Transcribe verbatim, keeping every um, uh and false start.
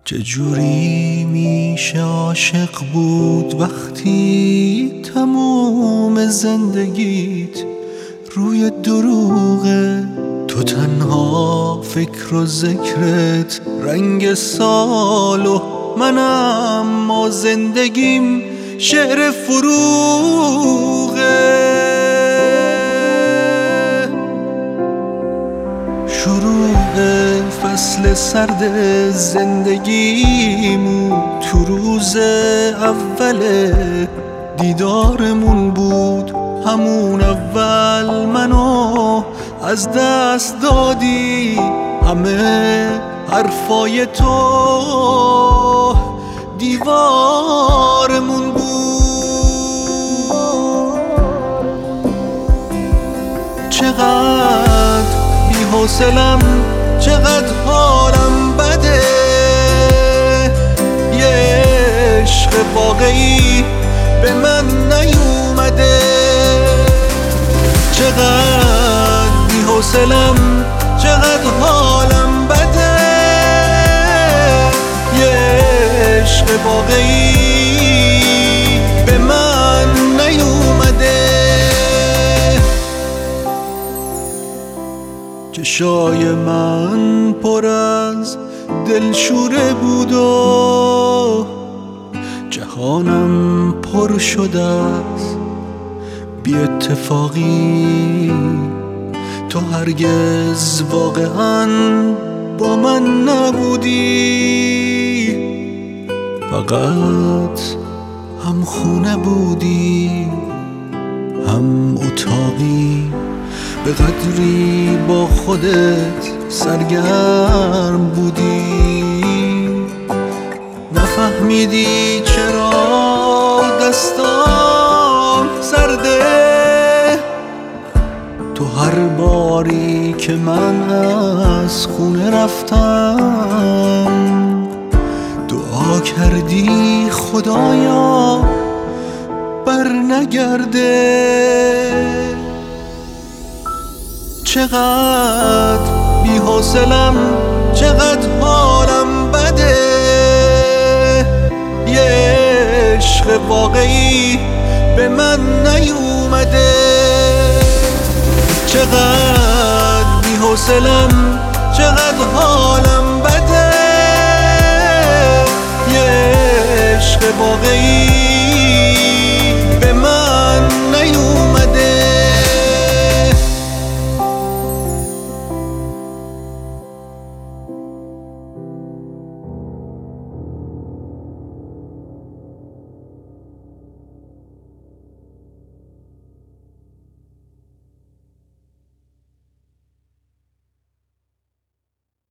چجوری میشه عاشق بود وقتی تموم زندگیت روی دروغه؟ تو تنها فکر و ذکرت رنگ سال و منم ما زندگیم شعر فروغه. شروع فصل سرد زندگیمون تو روز اول دیدارمون بود. همون اول منو از دست دادی، همه حرفای تو دیوارمون بود. چقدر بی‌حوصله‌ام، چقدر حالم بده، یه عشق واقعی به من نیومده. چقدر بی‌حوصله‌ام، چقدر حالم بده، یه عشق واقعی به من نیومده. چشای من پر از دلشوره بود و جهانم پر شده از بی اتفاقی. تو هرگز واقعا با من نبودی، فقط هم خونه بودی هم اتاقی. به قدری با خودت سرگرم بودی، نفهمیدی چرا دستام سرده. تو هر باری که من از خونه رفتم دعا کردی خدایا بر نگرده. چقدر بی‌حوصله‌ام، چقدر حالم بده، یه عشق واقعی به من نیومده. چقدر بی‌حوصله‌ام، چقدر حالم بده، یه عشق واقعی